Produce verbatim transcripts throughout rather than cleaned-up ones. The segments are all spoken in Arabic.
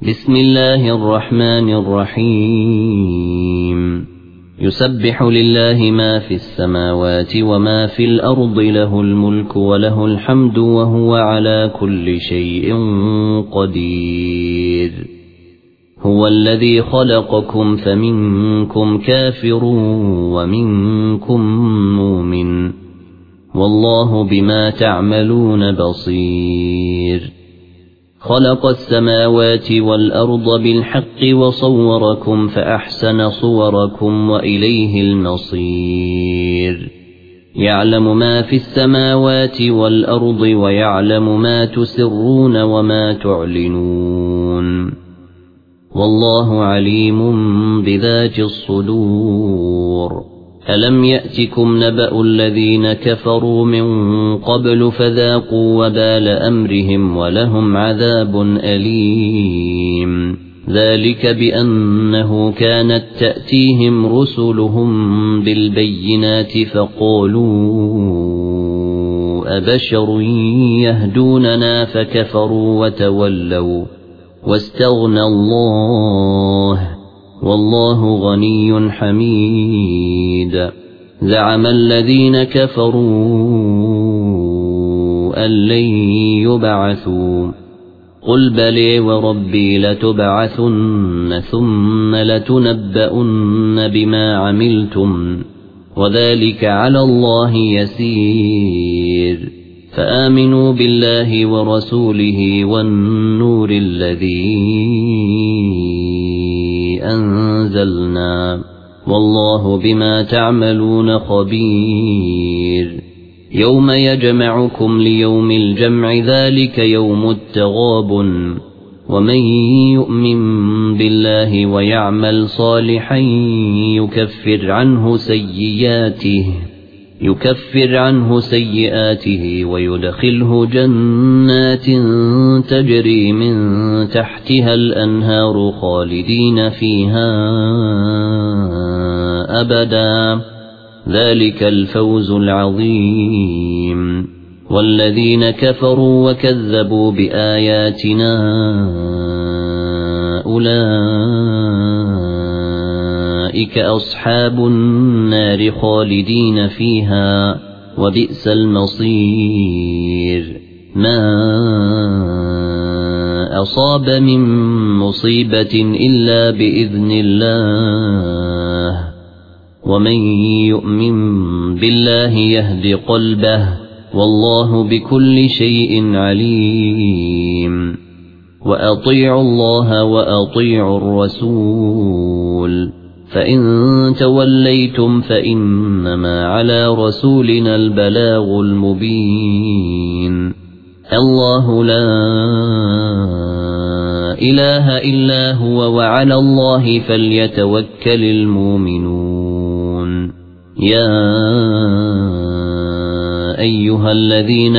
بسم الله الرحمن الرحيم يسبح لله ما في السماوات وما في الأرض له الملك وله الحمد وهو على كل شيء قدير هو الذي خلقكم فمنكم كافر ومنكم مؤمن والله بما تعملون بصير خلق السماوات والأرض بالحق وصوركم فأحسن صوركم وإليه المصير يعلم ما في السماوات والأرض ويعلم ما تسرون وما تعلنون والله عليم بذات الصدور ألم يأتكم نبأ الذين كفروا من قبل فذاقوا وبال أمرهم ولهم عذاب أليم ذلك بأنه كانت تأتيهم رسلهم بالبينات فقالوا أبشر يهدوننا فكفروا وتولوا واستغنى الله والله غني حميد زعم الذين كفروا أن لن يبعثوا قل بلى وربي لتبعثن ثم لتنبؤن بما عملتم وذلك على الله يسير فآمنوا بالله ورسوله والنور الذي أنزلنا والله بما تعملون خبير يوم يجمعكم ليوم الجمع ذلك يوم التغابن ومن يؤمن بالله ويعمل صالحا يكفر عنه سيئاته يكفر عنه سيئاته ويدخله جنات تجري من تحتها الأنهار خالدين فيها أبدا ذلك الفوز العظيم والذين كفروا وكذبوا بآياتنا أولئك أصحاب النار خالدين فيها وبئس المصير ما أصاب من مصيبة إلا بإذن الله ومن يؤمن بالله يهد قلبه والله بكل شيء عليم وأطيعوا الله وأطيعوا الرسول فإن توليتم فإنما على رسولنا البلاغ المبين الله لا إله إلا هو وعلى الله فليتوكل المؤمنون يا أيها الذين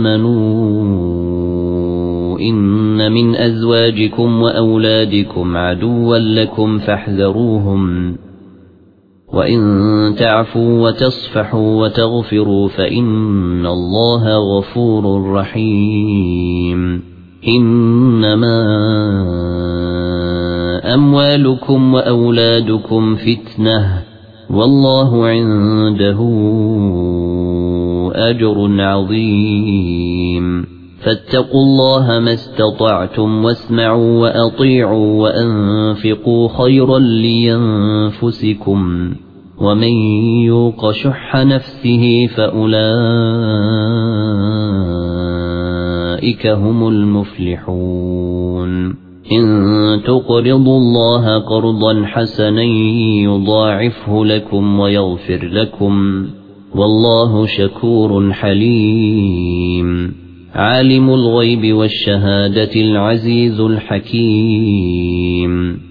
آمنوا إن من أزواجكم وأولادكم عدوا لكم فاحذروهم وإن تعفوا وتصفحوا وتغفروا فإن الله غفور رحيم إنما أموالكم وأولادكم فتنة والله عنده أجر عظيم فاتقوا الله ما استطعتم واسمعوا وأطيعوا وأنفقوا خيرا لينفسكم ومن يوق شح نفسه فأولئك هم المفلحون إن تقرضوا الله قرضا حسنا يضاعفه لكم ويغفر لكم والله شكور حليم عالم الغيب والشهادة العزيز الحكيم